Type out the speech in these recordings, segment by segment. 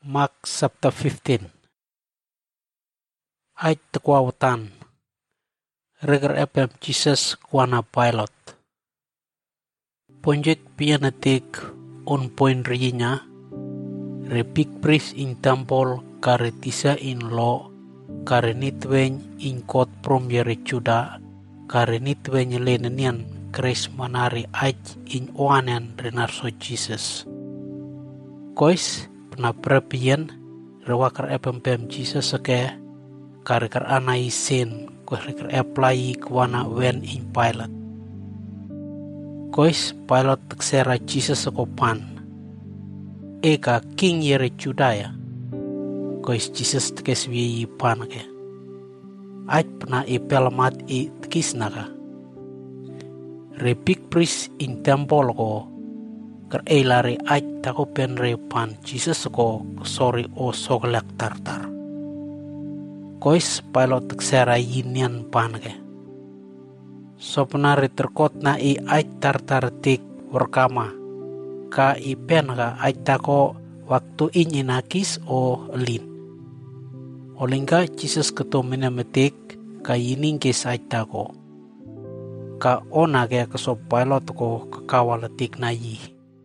Mark chapter 15. Ay tekwawatan. Reger epem Jesus kwana pilot. Ponjek pianatik on point rinya. Repik pris in temple kare tisa in law. Kare nitwen in kot prom yere chuda. Kare nitwen lenenian kres manari aj in oanen renarso Jesus. Kois pena prepian rewakar epem Jesus ke kar anai sen ko rekar apply kwana wen in pilot. Kois pilot teksera Jesus ko pan. Eka king yere Judaya. Kois Jesus tekes wi pan ke. Aj pena epelamat tekisnaka. Repik pris in temple ko lari aj tako penre pan Jesus ko sorry o soglek tartar. Kois pilot teksera yinian pan ke. Sopnari terkot na aj tartar tik workama. Ka pen ka aj tako waktu nakis o lin. Olingka Jesus ketomina metik ka yining kes aj tako. Ka ona ke kesop pilot ko kakawal tik na yi.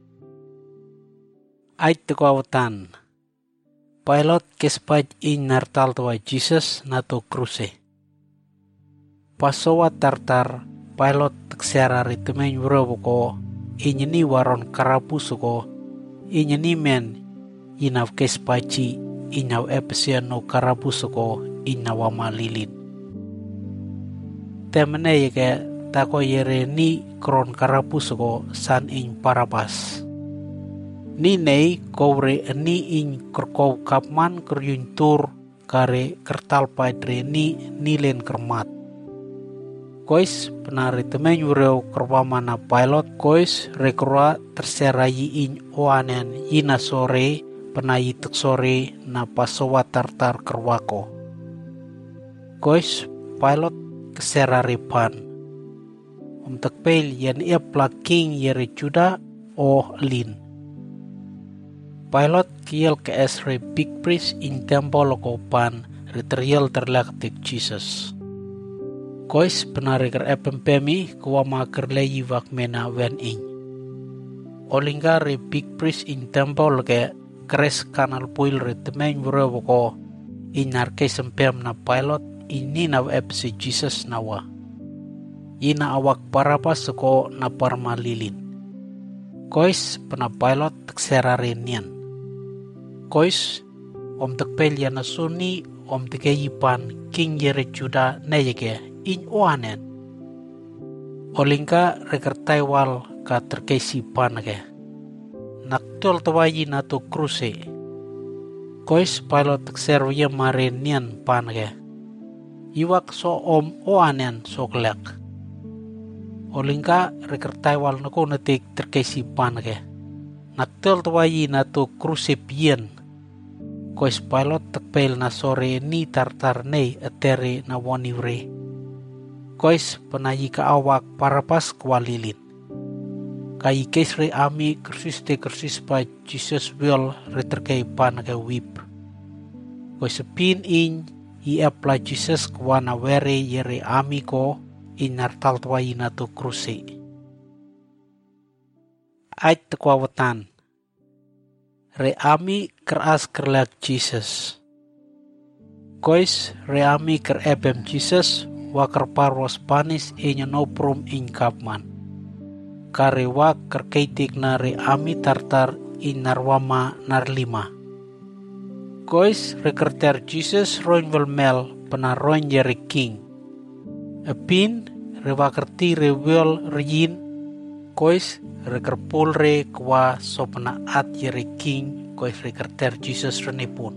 Ay tekwawatan. Pilot kespaj in nartal tua Jesus nato kruse. Pasowa tartar pilot teksera ritemen yurobo ko inyeni waron karapuso ko inyeni men inaw kespaji inaw epesian no karapuso ko inaw malilin. Temene yeke tako yere ni kron karapuso ko san in parabas. Ni nei kore ni in kerkau kapman keryuntur kare kertal padre ni nilen kermat. Kois penari temen yureu kerpamana pilot kois rekroa terserayi in oanen yina sore penayi tek sore na pasowa tartar kerwako. Kois pilot keseraripan. Tekpel yan ia plaking yere Juda o lin. Pilot kiel ke esre big priest in temple ko pan retrial terlaktik Jesus. Kois penariker epempemi kuwa maker leyi wakmena wen in. Olingka re big priest in temple ke kres kanal puil retemen burewo ko inar kesempem na pilot ini na epsi Jesus nawa. Ina awak parapas ko na parmalilin. Kois pena pilot tekserarenian. Kois om tekpel yana suni om tekeyipan king yere Juda neyeke in oanen. Olingka rekertaiwal ka terkesi panake. Naktol tawayi nato kruse. Kois pilot tekserwya marenian panake. Iwak so om oanen soklek. Olingka rekertaiwal nako netik terkesi panake. Naktol tawayi nato kruse pien. Kois pilot tekpel na sore ni tartar nei etere na waniwre. Kois penayi ka awak parapas kwalilin. Kai kesre ami kersis pa Jesus will reterkei pan ke wip. Kois pin in i apply Jesus kwana were yere ami ko in nartal twayi na to kruse. Ay tekwawatan. Re ami keras kerlak Jesus. Kois re ami ker epem Jesus wakar parwas panis enya no prom in kapman. Kare wak kerkeitik na re ami tartar in narwama narlima. Kois rekerter Jesus roinvel mel penaroin yere king. Epin re wakerti re wel reyin. Kois rekerpul re kwa sopna at yere king kois rekerter Jesus renepun.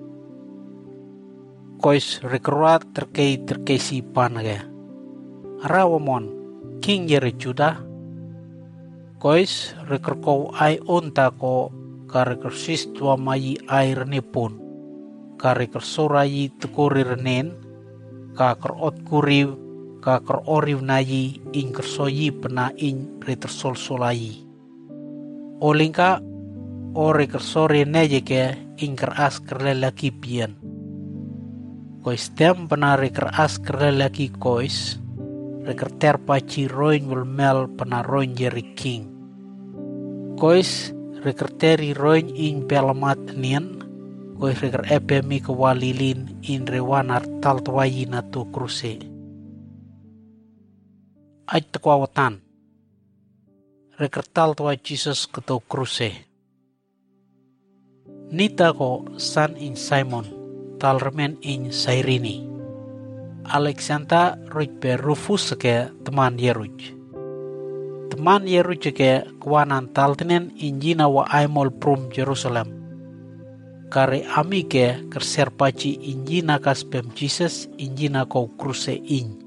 Kois rekeruat terkei si panage. Arawamon king yere Juda. Kois rekerkou ai onta ko karekersis tua mayi ai renepun. Karekersorayi tekuri renen. Kakerot kuriw. Kakar oriw nayi ing kersoyi pena ing retersol solayi. Olingka ore kersore neje ke ingker as kerlelaki pian. Kois tem penari keras kerlelaki kois, reker terpaci roin welmel penaroin jeri king. Kois reker teri roin in pelamat nian, kois reker epemi kewalilin in rewanar tal tuayi natu kruse. Aj tekwawatan, reker tal tua Jesus ketu kruse. Nita ko san in Simon, tal remen in Sairini. Alexander ruj pe Rufus ke teman Yeruj. Teman Yeruj ke kawanan tal tenen injina wa aimol prum Jerusalem. Kare ami ke kerserpaci injina kas pem Jesus injina kau kruse in.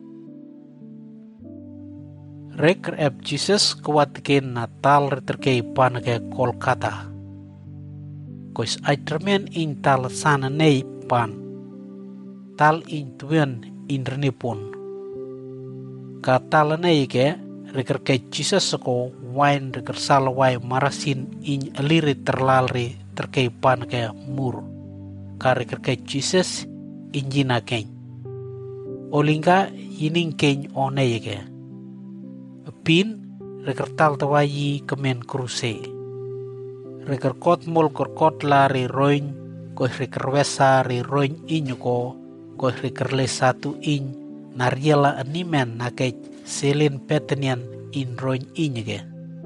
Reker ep Jesus kawatken natal reterkei pan ke Kolkata. Kois aitermen in tal sana nei pan. Tal in tuan in renipun. Ka tal nei ke reker ke Jesus ko wine reker salwai marasin in aliri terlalri terkei pan ke mur. Ka reker ke Jesus injina ken. Olingka ining ken onei ke. Pin reker tal tawayi kemen kruse. Reker kot mol kot lari roin ko reker wesa ri roin inyo ko reker le satu in nariela animen nake selin petenian in roin inyo ke.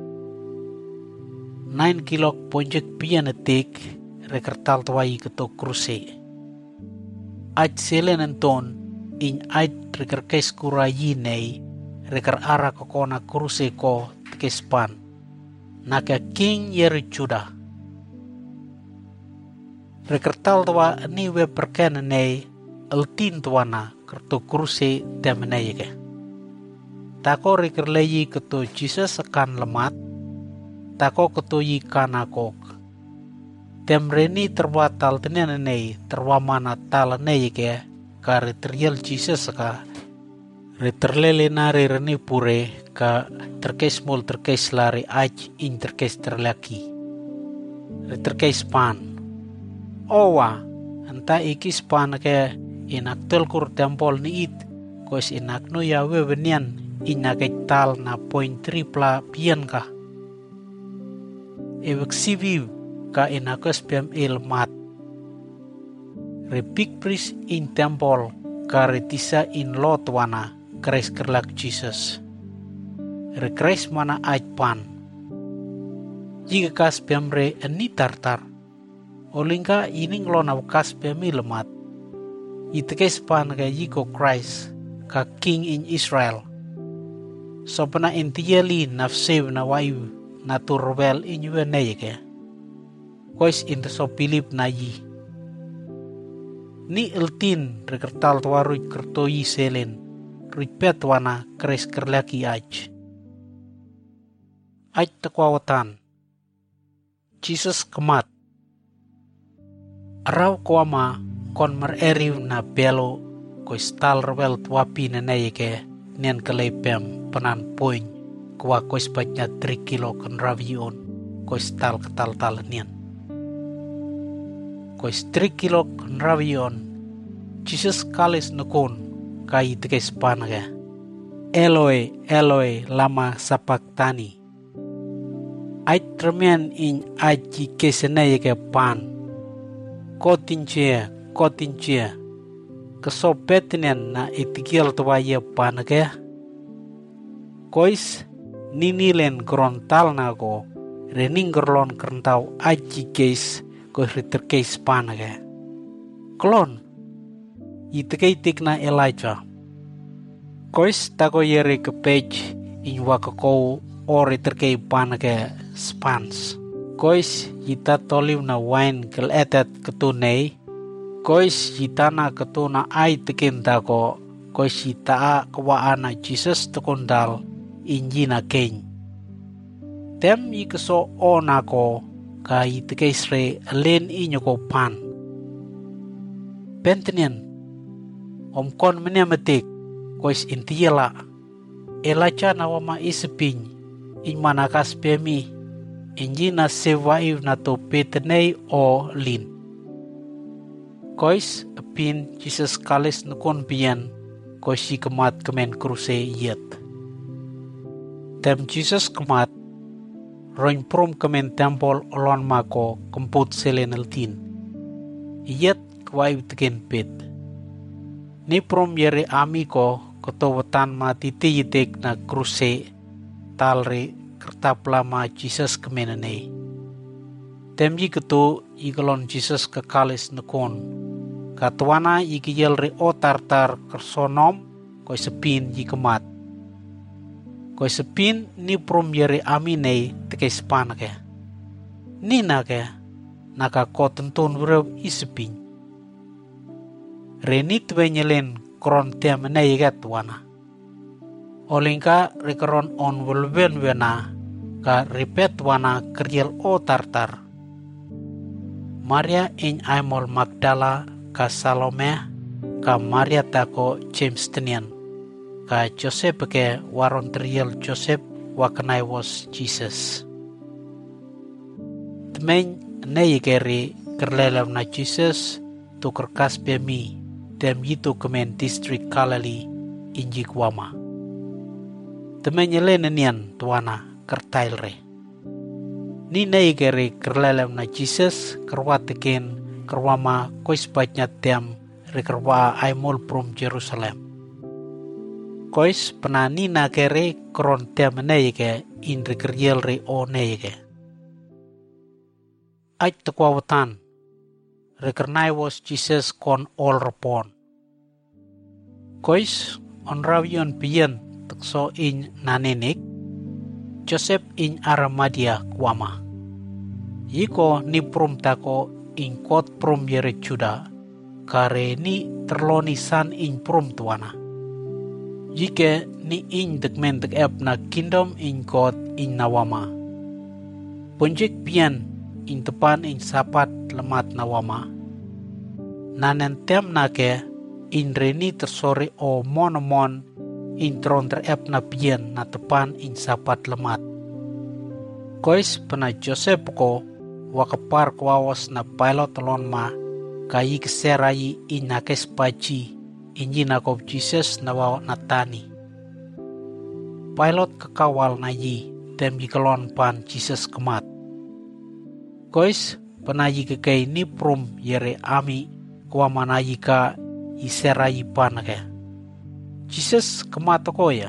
9 kilok ponjek pianetik reker tal tawayi keto kruse. Aj selen enton in aj reker kes kurayi nei reker ara kokona kruse ko tekespan. Naka King Yerujuda. Reker tal tawa niwe perken nei altin tuana kerto kruse temenei ke. Tako reker leyi keto Jesus akan lemat. Tako keto yi kanakok. Temreni terbuat tal tenenei terwamana tal nei ke kare teriel Jesus ka. Reterlele nari reni pure ka terkes mol terkes lari aj in terkes terlaki. Reterkes pan. Owa anta ikis pan ke inak telkur tempol ni it kois inak no ya webenian inak tal na point tripla pian ka. Ewek sibiu ka inak spem ilmat. Repik pris in tempol ka retisa in lotwana kres kerlak Jesus. Rekres mana ajpan. Jika kas pemre eni tartar. Olingka ining lona kas pemi lemat. Itekes pan ka yiko Christ ka King in Israel. Sopena intiyeli nafsev na wayu na turbel inywe neyeke. Kois inta so pilip na yi. Ni eltin rekertal tuaruj kertoyi selen. Ripet wana kres kerlaki aj. Aj tekwawatan. Jesus kemat. Arau kuama kon mereriu na belo ko stal rebel tuapi neneyeke nian kelepem penan poin kwa ko spatnya 3 kilo kan ravion ko stal ketal-tal nian. Ko 3 kilo kan ravion Jesus kalis nukun kai tekes panaga. Eloi, Eloi, lama sapaktani. Ait tremen in aji kesenaya ke pan. Kotinche. Kesopetinen na itikil tuwaya panaga. Kois ninilen krontal na ko. Rening gerlon kerentau aji kes ko riterkes panaga. Klon. Itikaitik na Elijah. Kois tako yere ke page in wakako ori terkei pan ke spans. Kois yita toliw na wine kel etet ketunei. Kois yita na ketuna ay tekin tako. Kois yita a kawaan na Jesus tekundal inji na keny. Tem yikeso o na ko ka yitikeisre alen inyo ko pan. Pentenian. Omkon menemetik kois intiyela. Elacha na wama isipin in manakas pemi inji na sevaiv na to petenei o lin. Kois apin Jesus kalis nukon bian koisi kemat kemen kruse yet. Tem Jesus kemat roin prom kemen tempol olon mako kemput seleneltin. Yet kwai teken pet. Ni prom yere ami ko ketowatan mati tiyitek na kruse talre kertap lama Jesus kemenene. Temji ketu igalon Jesus kekalis nekon. Katwana ikiyel re o tartar kersonom koi sepin yikemat. Koi sepin ni prom yere amine teke spanake. Ni nake naka ko tentun wrew isepin. Reni twenyelen kron temene yigat wana. Olingka rekeron on welwen wena ka repet wana kerjel o tartar. Maria in Aimol Magdala ka Salome ka Maria tako James Tenian ka Joseph ke waron teriel Joseph wakanai was Jesus. Temen neyikeri kerlelem na Jesus tu kerkas bemi dem yitu kemen distrik Kalali inji kuama. Temen yelenenian tuana kertailre. Ni neyikeri kerlelem na Jesus kerwateken kerwama kois batnya tem rekerwa aimol prom Jerusalem. Kois penani na kere kron tem neyike in rekerjel re o neyike. Ait tekwawatan rekernai was Jesus kon all repon. Kois on rawion piyen tekso in nanenik Joseph in Arimatia kwama. Yiko ni prom tako in kot prom yere Juda, kare ni terloni san in prom tuana. Jike ni in dekmen dek ep na kingdom in kot in nawama. Punjik pian in tepan in sapat lemat nawama. Nanen tem nake in reni tersore o monomon in tron ter ep na pian na tepan in sapat lemat. Kois pena Joseph ko wakapar kwawas na pilot lon ma kayi keserayi inakes paci inji nakob Jesus nawaw natani. Pilot kekawal nayi tem yikelon pan Jesus kemat. Kois penayi kekei ni prom yere ami kwama nayi ka iserayi panake. Jesus kemat ko ya.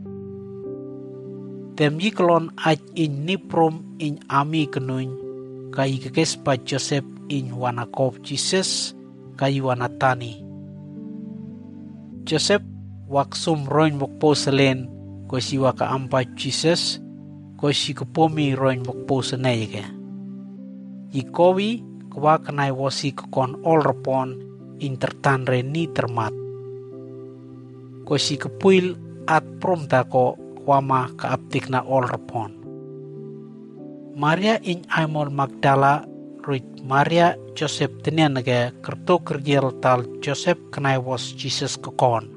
Tem yikelon aj in ni prom in ami kenuny kayi kekes pa Joseph in wanakop Jesus kayi wanatani. Joseph waksum roin mokpo selen ko si waka ampa Jesus ko si kepomi roin mokpo senayke. Ikowi kwa kanai wasi kekon all repon in tertanre ni termat. Ko si kepuil at prom tako kwama kaaptik na all repon. Maria in Aimol Magdala ruit Maria Joseph tenian nage kerto kerjel tal Joseph kenai was Jesus kekon.